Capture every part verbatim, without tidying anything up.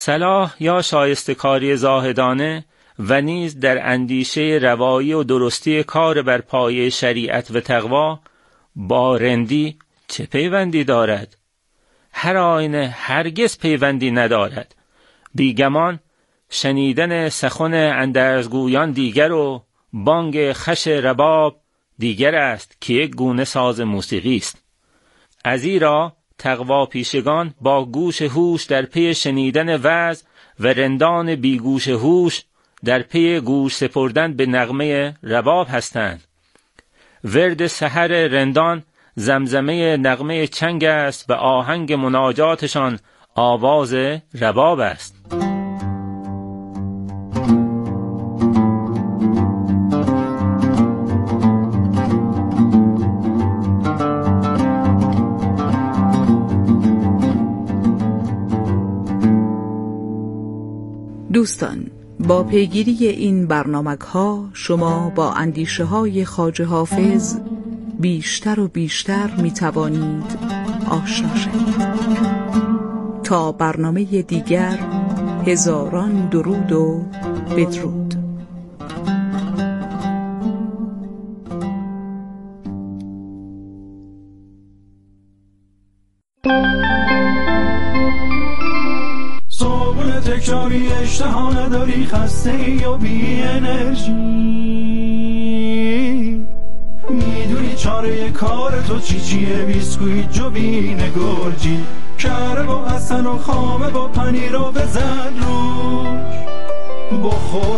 صلاح یا شایستکاری زاهدانه و نیز در اندیشه روایی و درستی کار بر پایه شریعت و تقوا با رندی چه پیوندی دارد؟ هر آینه هرگز پیوندی ندارد. بیگمان شنیدن سخن اندرزگویان دیگر و بانگ خش رباب دیگر است که یک گونه ساز موسیقی است. ازیرا تقوا پیشگان با گوش هوش در پی شنیدن وعظ و رندان بیگوش هوش در پی گوش سپردن به نغمه رباب هستند. ورد سحر رندان زمزمه نغمه چنگ است و آهنگ مناجاتشان آواز رباب است. دوستان، با پیگیری این برنامه‌ها شما با اندیشه های خواجه حافظ بیشتر و بیشتر می توانید آشنا شوید. تا برنامه دیگر، هزاران درود و بدرود. صبح تکراری اشتها نداری، خسته ای یا بی انرژی، میدونی چاره کار تو چی چیه؟ بیسکویت جوین گرجی، کره با حسن و خامه با پنیر رو بزن روش، بخور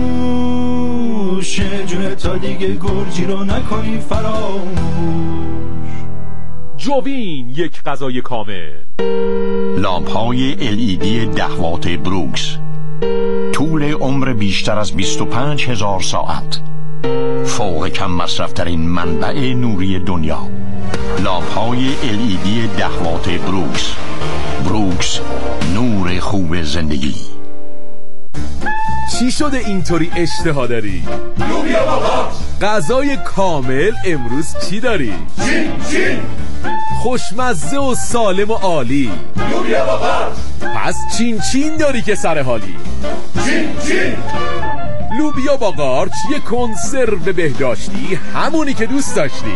نوش جونه تا دیگه گرجی رو نکنی فراموش. جوین، یک غذای کامل. لامپ‌های ال ای دی ده وات بروکس، طول عمر بیشتر از بیست و پنج هزار ساعت، فوق کم مصرف ترین منبع نوری دنیا. لامپ‌های ال ای دی ده وات بروکس. بروکس، نور خوب زندگی. چی شده اینطوری اشتها داری؟ لوبیا با قارچ. غذای کامل امروز چی داری؟ چین چین. خوشمزه و سالم و عالی. لوبیا با قارچ. پس چین چین داری که سر حالی. چین چین. لوبیا با قارچ، یه کنسرو بهداشتی، همونی که دوست داشتی.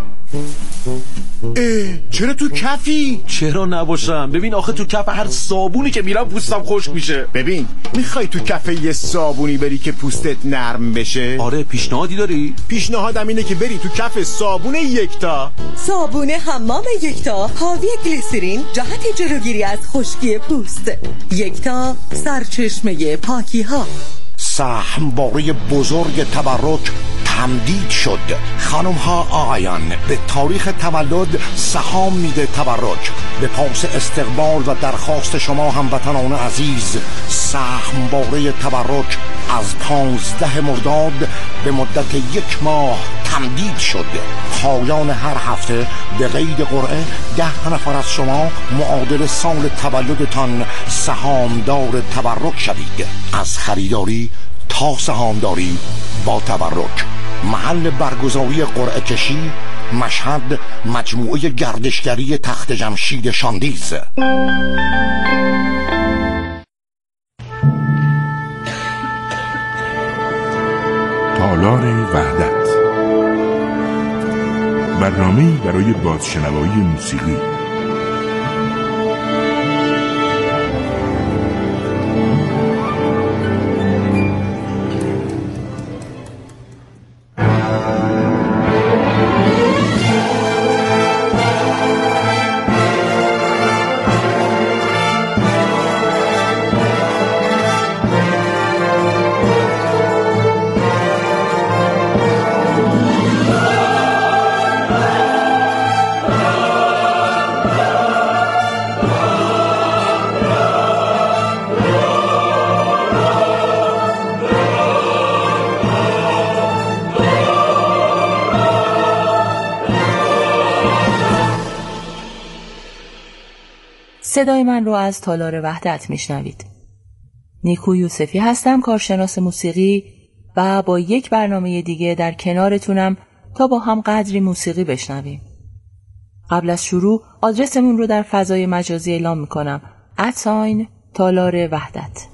اه، چرا تو کفی؟ چرا نباشم؟ ببین آخه تو کف هر صابونی که میرم پوستم خشک میشه. ببین، میخوای تو کف یه صابونی بری که پوستت نرم بشه؟ آره، پیشنهادی داری؟ پیشنهادم اینه که بری تو کف صابون یکتا. صابون حمام یکتا حاوی گلیسرین، جهت جلوگیری از خشکی پوست. یکتا، سرچشمه پاکی ها. سهمباره بزرگ تبرک تمدید شد. خانم ها آقایان، به تاریخ تولد سهام میده تبرک. به پاس استقبال و درخواست شما هموطنان عزیز، سهمباره تبرک از پانزده مرداد به مدت یک ماه تمدید شد. پایان هر هفته به قید قرعه ده نفر از شما معادل سال تولدتان سهامدار تبرک شوید. از خریداری تا سهامداری با تبرک. محل برگزاری قرعه کشی مشهد، مجموعه گردشگری تخت جمشید شاندیز. تالار وحدت، برنامه‌ای برای بازشنوایی موسیقی. صدای من رو از تالار وحدت میشنوید. نیکو یوسفی هستم، کارشناس موسیقی، و با یک برنامه دیگه در کنارتونم تا با هم قدری موسیقی بشنویم. قبل از شروع آدرسمون رو در فضای مجازی اعلام میکنم. ات ساین تالار وحدت.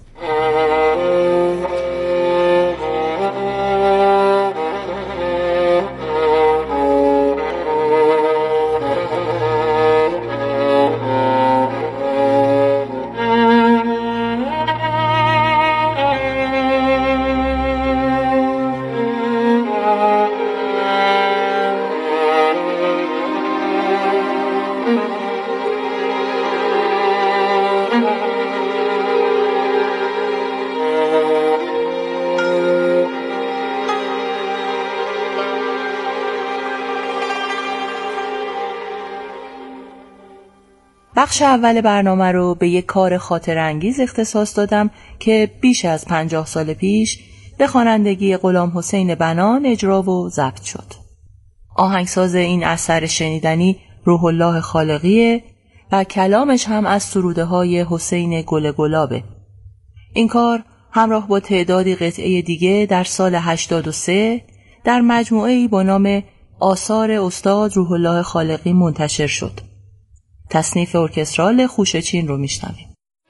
بخش اول برنامه رو به یک کار خاطر انگیز اختصاص دادم که بیش از پنجاه سال پیش به خوانندگی غلام حسین بنان اجرا و ضبط شد. آهنگساز این اثر شنیدنی روح الله خالقیه و کلامش هم از سروده های حسین گل گلابه. این کار همراه با تعدادی قطعه دیگه در سال هشتاد و سه در مجموعه‌ای با نام آثار استاد روح الله خالقی منتشر شد. تصنیف ارکسترال خوشچین رو میشنویم.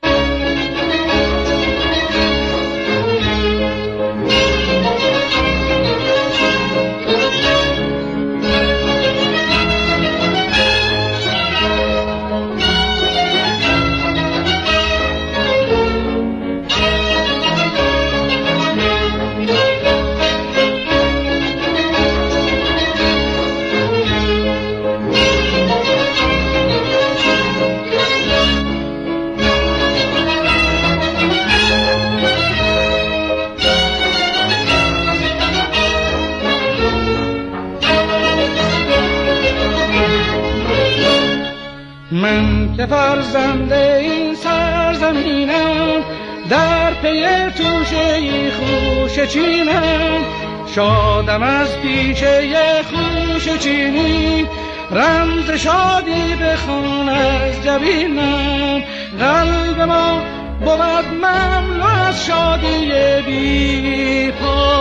من که فرزند این سرزمینم، در پی توشه خوشچینم، شادم از پیشه خوشچینی، رمز شادی بخوان از جبینم. قلب ما بود مملو از شادی بی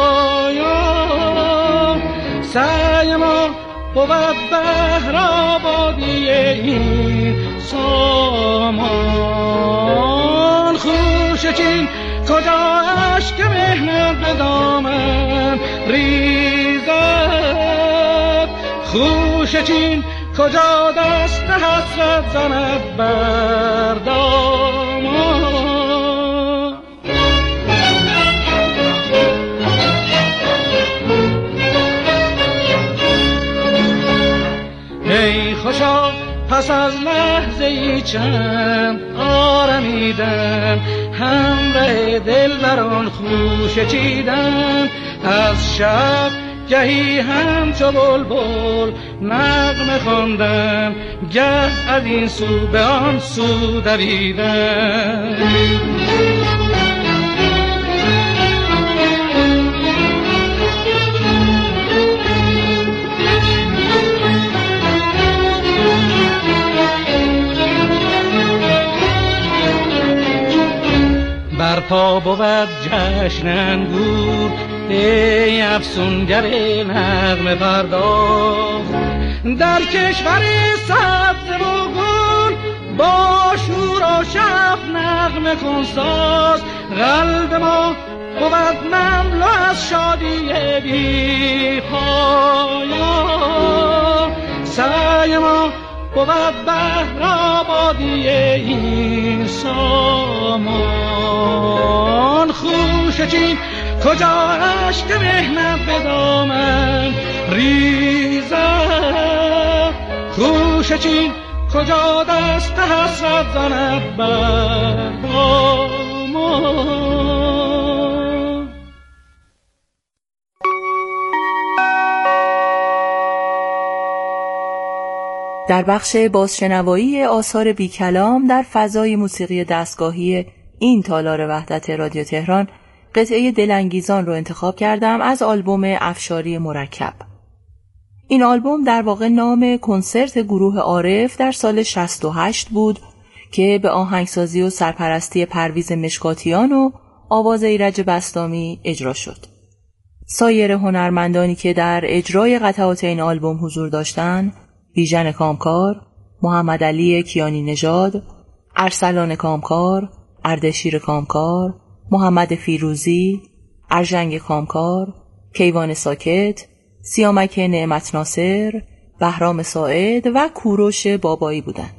پایان، سعی ما بود بهر آبادی این سامان. خوشچین کجا اشک مهنت به دامن ریزد، خوشچین کجا دست حسرت زند بر دامان. ای خوشا پس از لحظه ای چند آرمیدم، همراه دل بران خوشچیدم. از شب گهی همچو بلبل نغمه خواندم، گه از این سو به آن سو دویدم. برپا بود جشن انگور، ای افسونگر نغمه پرداز، در کشور سبز و گل با شور و شف نغمه کن ساز. قلب ما بود مملو از شادی بی پایان، سعی ما بود بهر آبادی این سامان. خوشچین کجا اشک مهنت به دامن ریزد، خوشچین کجا دست حسرت زند بر دامان. در بخش بازشنوایی آثار بی کلام در فضای موسیقی دستگاهی این تالار وحدت رادیو تهران، قطعه دلانگیزان رو انتخاب کردم از آلبوم افشاری مرکب. این آلبوم در واقع نام کنسرت گروه عارف در سال شصت و هشت بود که به آهنگسازی و سرپرستی پرویز مشکاتیان و آواز ایرج بسطامی اجرا شد. سایر هنرمندانی که در اجرای قطعات این آلبوم حضور داشتند: بیژن کامکار، محمد علی کیانی نژاد، ارسلان کامکار، اردشیر کامکار، محمد فیروزی، ارژنگ کامکار، کیوان ساکت، سیامک نعمت ناصر، بهرام ساعد و کوروش بابایی بودند.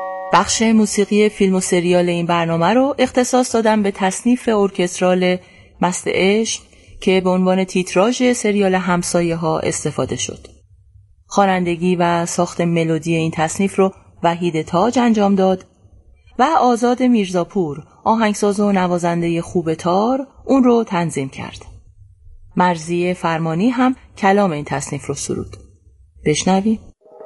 بخش موسیقی فیلم و سریال این برنامه رو اختصاص دادم به تصنیف ارکسترال مست عشق که به عنوان تیتراژ سریال همسایه ها استفاده شد. خوانندگی و ساخت ملودی این تصنیف رو وحید تاج انجام داد و آزاد میرزاپور، آهنگساز و نوازنده خوب تار، اون رو تنظیم کرد. مرضیه فرمانی هم کلام این تصنیف رو سرود. بشنویم.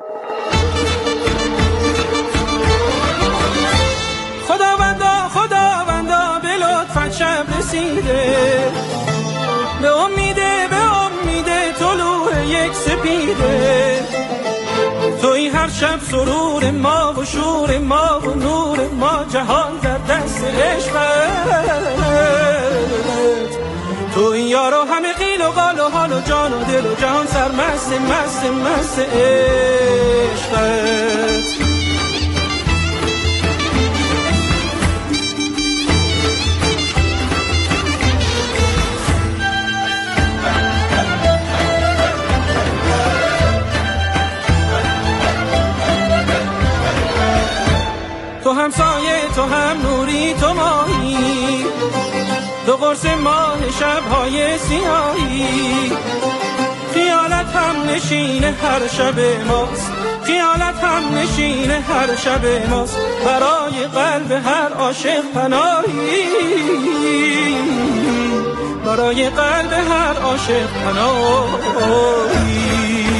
خداوندا خداوندا به لطفت شب رسیده، به امیده به امیده طلوع یک سپیده، توی هر شب سرور ما و شور ما و نور ما، جهان در دست عشقت، توی یارو همه قیل و قال و حال و جان و دل و جهان سرمست مست مست عشقت. تو همسایه تو هم نوری تو ماهی، دو قرص ماه شب‌های سیاهی، خیالت هم نشین هر شب ماست، خیالت هم نشین هر شب ماست، برای قلب هر عاشق پناهی، برای قلب هر عاشق پناهی.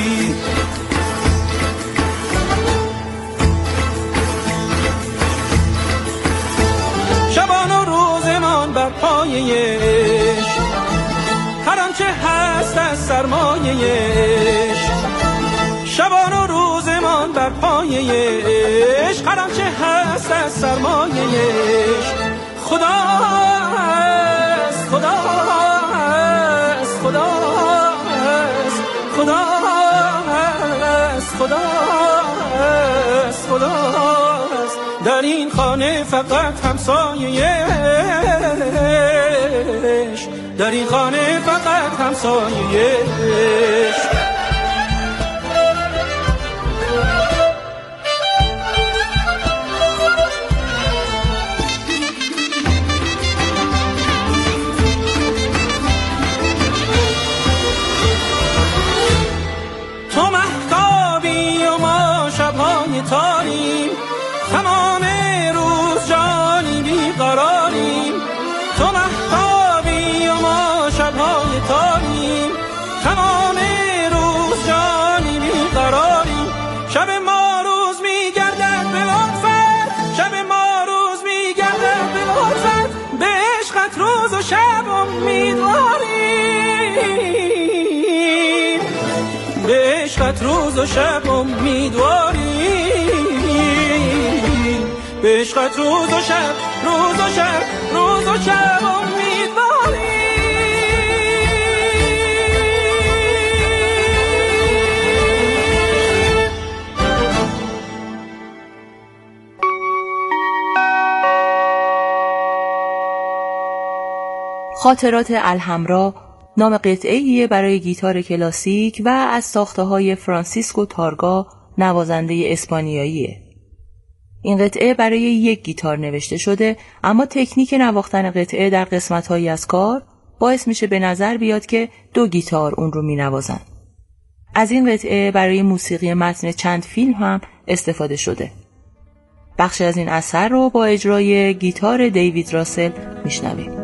شبان و روزمان بر پایه عشق، هر آنچه هست از سرمایه عشق، شبان و روزمان بر پایه عشق، هر آنچه هست از سرمایه عشق، خدا است خدا است خدا است خدا است خدا است خدا است، در این خانه فقط همسایه عشق، در این خانه فقط همسایه عشق. تو مهتابی و ما شب‌های تاریم، تمام روز جانی بیقراریم، تو مهتابی و ما شب‌های تاریم، تمام روز جانی بیقراریم، شب ما روز میگردد به لطفت، شب ما روز میگردد به لطفت، به عشقت روز و شب امیدواریم، به عشقت روز و شب امیدواریم، به عشقت روز و شب روز و شب روز و شب امیدواریم. خاطرات الحمرا نام قطعه‌ایه برای گیتار کلاسیک و از ساخته‌های فرانسیسکو تارگا، نوازنده اسپانیاییه. این قطعه برای یک گیتار نوشته شده، اما تکنیک نواختن قطعه در قسمت‌هایی از کار باعث میشه به نظر بیاد که دو گیتار اون رو مینوازن. از این قطعه برای موسیقی متن چند فیلم هم استفاده شده. بخشی از این اثر رو با اجرای گیتار دیوید راسل میشنویم.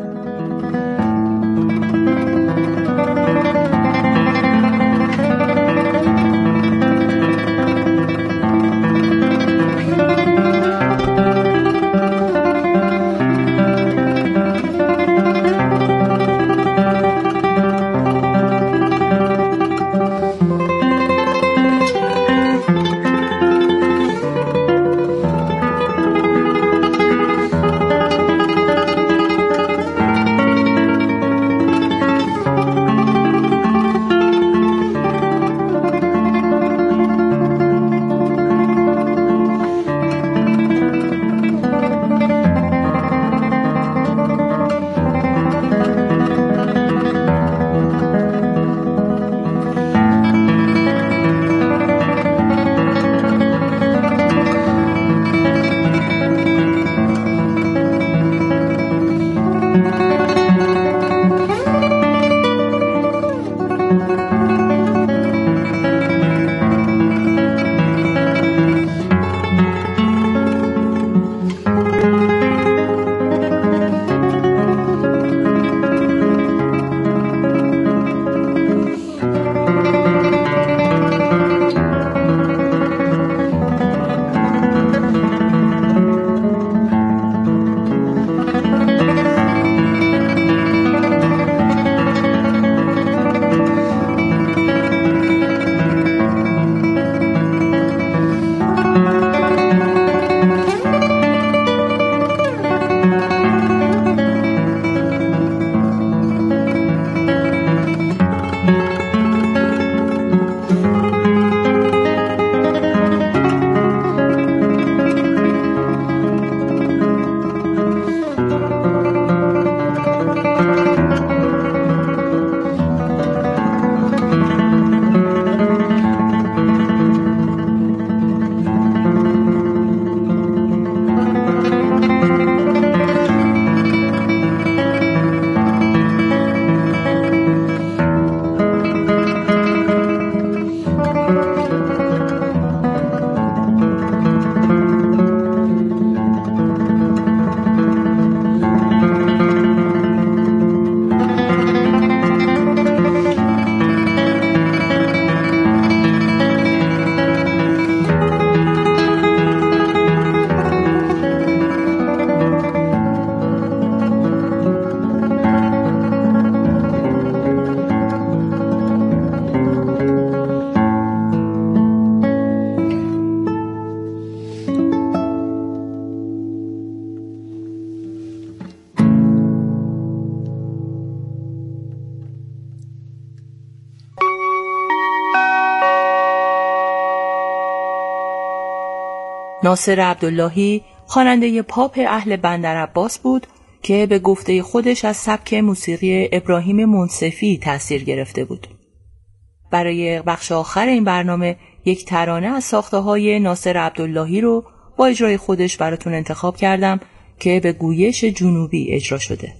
ناصر عبداللهی خواننده پاپ اهل بندرعباس بود که به گفته خودش از سبک موسیقی ابراهیم منصفی تأثیر گرفته بود. برای بخش آخر این برنامه یک ترانه از ساخته‌های ناصر عبداللهی رو با اجرای خودش براتون انتخاب کردم که به گویش جنوبی اجرا شده.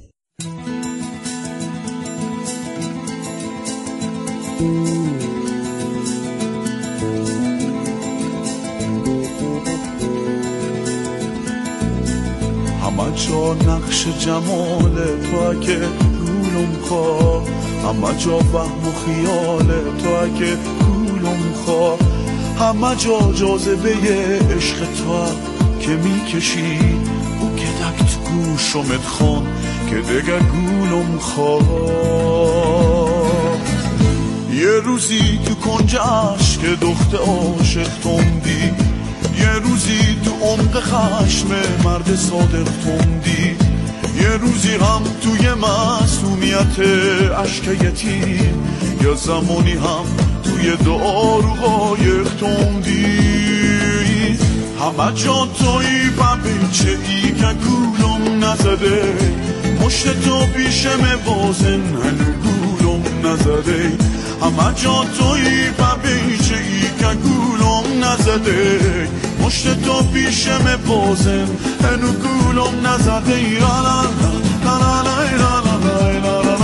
همه جا نقش جمال تو اگه گولم خواه، همه جا وهم و خیال تو اگه گولم خواه، همه جا جاذبه عشق تو که میکشی او که دک تو گوشمت خون که دگه گولم خواه. یه روزی تو کنج عشق دخت عاشق توندی، یه روزی تو عمق خشم مرد صادق توندی، یه روزی هم توی معصومیت عشق یتیم، یا زمانی هم توی دعا رو قایق توندی. همه جا توی ببیچه ای که گولم نزده، مشت تو پیشم بازن هنو گولم نزده. همه جا توی ببیچه ای که گولم نزده، مشت تو پیشم بازن هنو گولم نزده. لا لا لا لا لا لا لا لا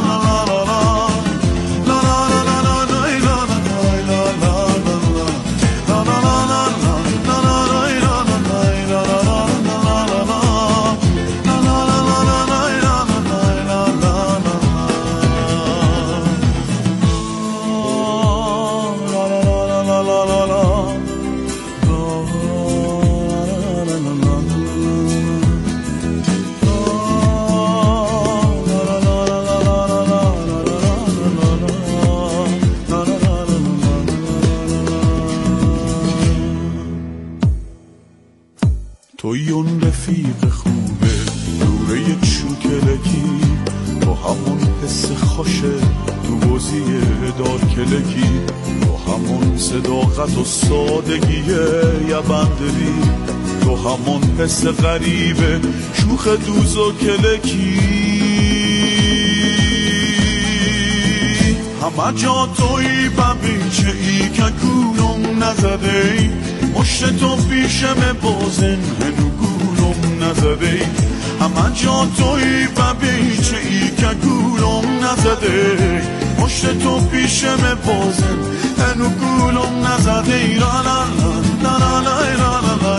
توی اون رفیق خوبه دوره چوکلکی، تو همون حس خوشه تو بازی دار کلکی، تو همون صداقت و سادگی یه بندری، تو همون حس غریبه شوخ دوز و کلکی. همه جا توی ببیچه ای که گولم نزده، مشت تو پیشم بازن هنو گولم نزده. همه جا توی ببیچه ای که گولم نزده، مشت تو پیشم بازن هنو گولم نزده. لا لا لا لا لا لا لا لا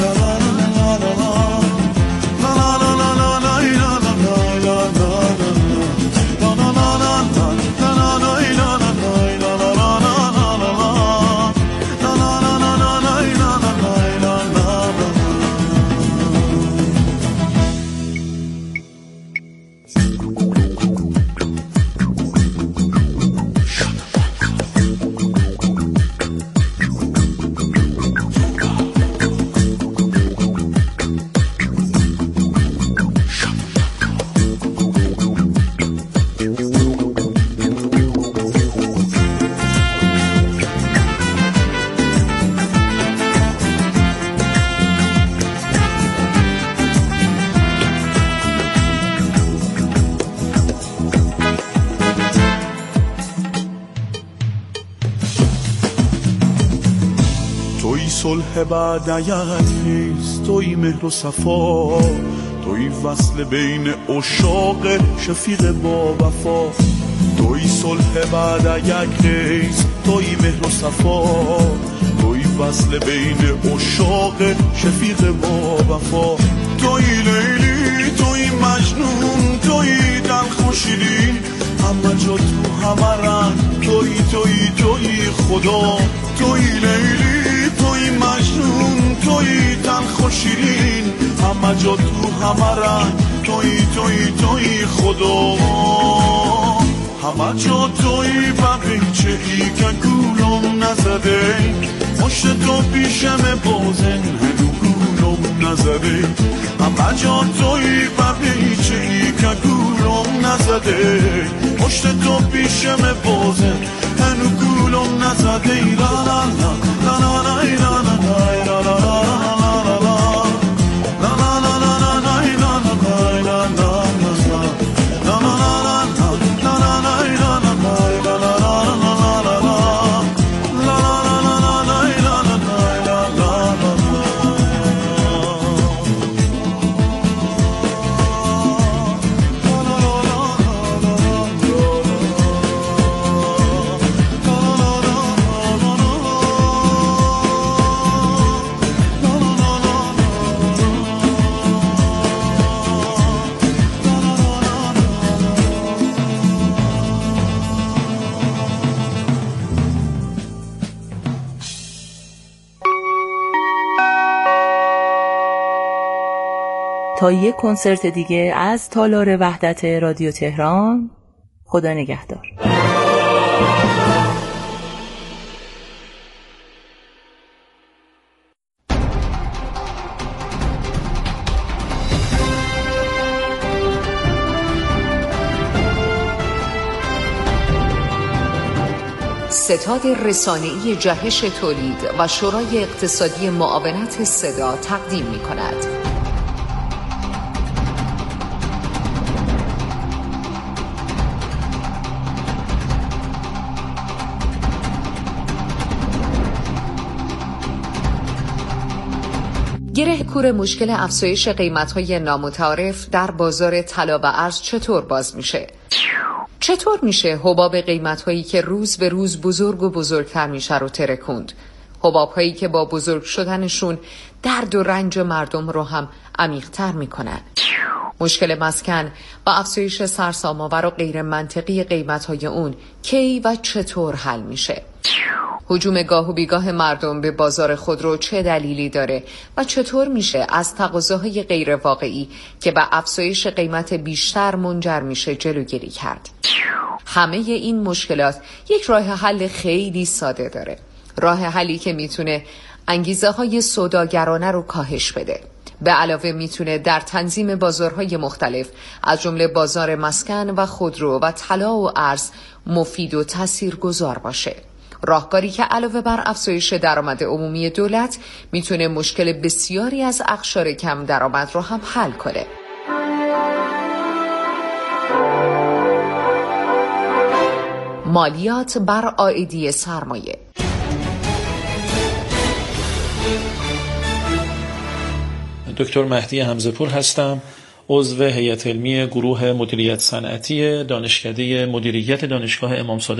صلح بعدیت نیست، توی مهر و صفا، توی وصل بین عشاق شفیق با وفا. توی صلح بعدیت نیست، توی مهر و صفا، توی وصل بین عشاق شفیق با وفا. توی لیلی، توی مجنون، توی دلخو شیرین، همه جا تو همه رنگ، توی توی توی خدا. توی لیلی، توی مجنون، توی تلخ و شیرین، همه جا تو همه رنگ، توی توی توی خدا. همه جا توی ببیچه ای که گولم نزده، مشت تو پیشم بازن هنو گولم نزده. همه جا توی ببیچه ای که گولم نزده، مشت تو پیشم بازن هنو گولم نزده. لا لا لا لا لا لا لا لا لا لا لا. تا یک کنسرت دیگه از تالار وحدت رادیو تهران، خدا نگهدار. ستاد رسانه‌ای جهش تولید و شورای اقتصادی معاونت صدا تقدیم می‌کند. گره کور مشکل افزایش قیمت‌های نامتعارف در بازار طلا و ارز چطور باز میشه؟ چطور میشه حباب قیمت‌هایی که روز به روز بزرگ و بزرگتر میشه رو ترکوند؟ حباب‌هایی که با بزرگ شدنشون درد و رنج مردم رو هم عمیق‌تر میکنن. مشکل مسکن و افزایش سرسام‌آور و غیر منطقی قیمت‌های اون کی و چطور حل میشه؟ هجوم گاه و بیگاه مردم به بازار خودرو چه دلیلی داره و چطور میشه از تقاضاهای غیر واقعی که به افزایش قیمت بیشتر منجر میشه جلوگیری کرد؟ همه این مشکلات یک راه حل خیلی ساده داره. راه حلی که میتونه انگیزه های سوداگرانه رو کاهش بده. به علاوه میتونه در تنظیم بازارهای مختلف از جمله بازار مسکن و خودرو و طلا و ارز مفید و تاثیرگذار باشه. راهکاری که علاوه بر افزایش درآمد عمومی دولت میتونه مشکل بسیاری از اقشار کم درآمد رو هم حل کنه. مالیات بر عائدی سرمایه. دکتر مهدی حمزه‌پور هستم، عضو هیئت علمی گروه مدیریت صنعتی دانشکده مدیریت دانشگاه امام صادق